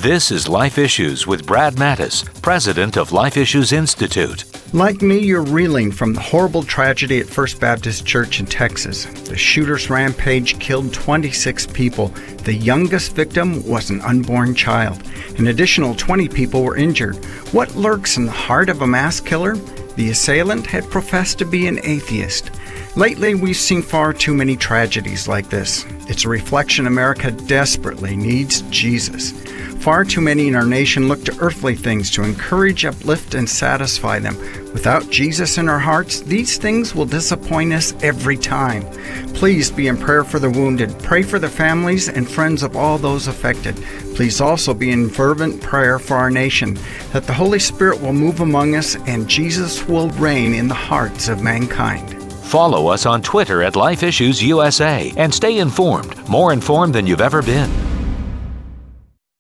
This is Life Issues with Brad Mattis, president of Life Issues Institute. Like me, you're reeling from the horrible tragedy at First Baptist Church in Texas. The shooter's rampage killed 26 people. The youngest victim was an unborn child. An additional 20 people were injured. What lurks in the heart of a mass killer? The assailant had professed to be an atheist. Lately, we've seen far too many tragedies like this. It's a reflection America desperately needs Jesus. Far too many in our nation look to earthly things to encourage, uplift, and satisfy them. Without Jesus in our hearts, these things will disappoint us every time. Please be in prayer for the wounded. Pray for the families and friends of all those affected. Please also be in fervent prayer for our nation, that the Holy Spirit will move among us and Jesus will reign in the hearts of mankind. Follow us on Twitter at Life Issues USA and stay informed, more informed than you've ever been.